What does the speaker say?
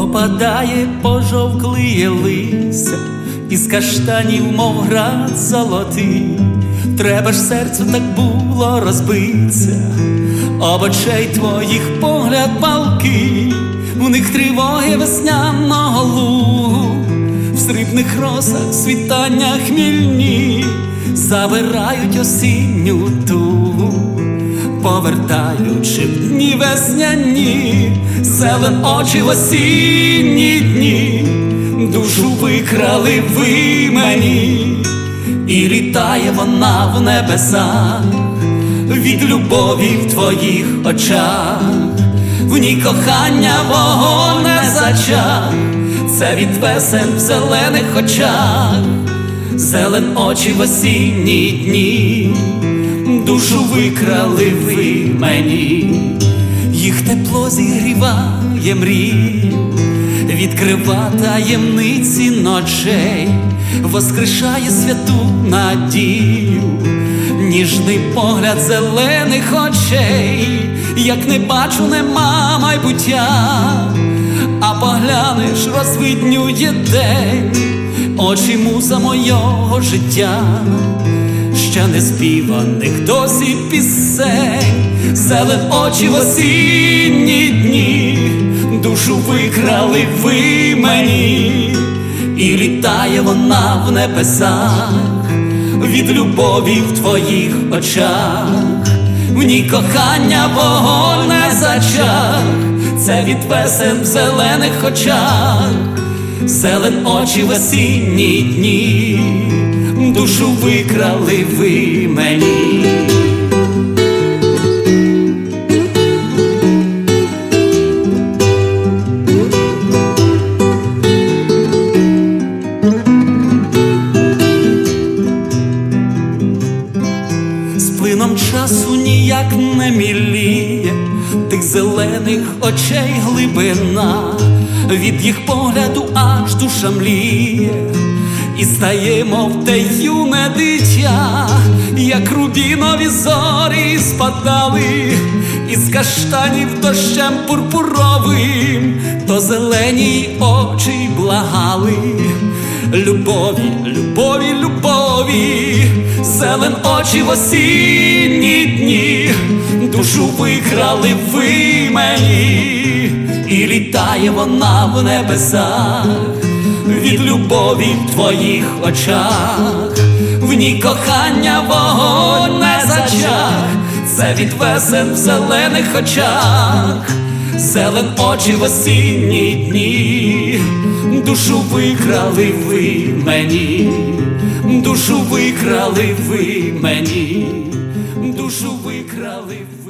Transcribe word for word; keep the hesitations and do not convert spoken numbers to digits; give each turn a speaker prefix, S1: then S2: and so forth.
S1: Опадає пожовкліє листя, із каштанів, мов град золотий. Треба ж серцю так було розбиться, об очей твоїх погляд палкий, у них тривоги весняного лугу, в срібних росах світання хмільні забирають осінню тугу. Повертаючи в дні весняні, зелен очі в осінні дні, душу викрали ви мені, і літає вона в небесах від любові в твоїх очах. В ній кохання вогонь не зачах, це від весен в зелених очах. Зелен очі в осінні дні, душу викрали ви мені, їх тепло зігріває мрію, відкрива таємниці ночей, воскрешає святу надію. Ніжний погляд зелених очей, як не бачу, нема майбуття, а поглянеш, розвиднює день, очі муза мого життя. Ще не співаних досі пісень, зелен очі в осінні дні, душу викрали ви мені, і літає вона в небесах від любові в твоїх очах. В ній кохання вогонь не зачах, це від весен в зелених очах. Зелен очі в осінні дні, душу викрали ви мені. З плином часу ніяк не міліє тих зелених очей глибина, від їх погляду аж душа мліє, і стає, мов те юне дитя, як рубінові зорі спадали із каштанів дощем пурпуровим, то зелені очі благали любові, любові, любові. Зелен очі в осінні дні, душу викрали ви мені, і літає вона в небесах від любові в твоїх очах. В ній кохання вогонь не зачах, це від весен в зелених очах. Зелен очі в осінні дні, душу викрали ви мені, душу викрали ви мені, душу викрали ви.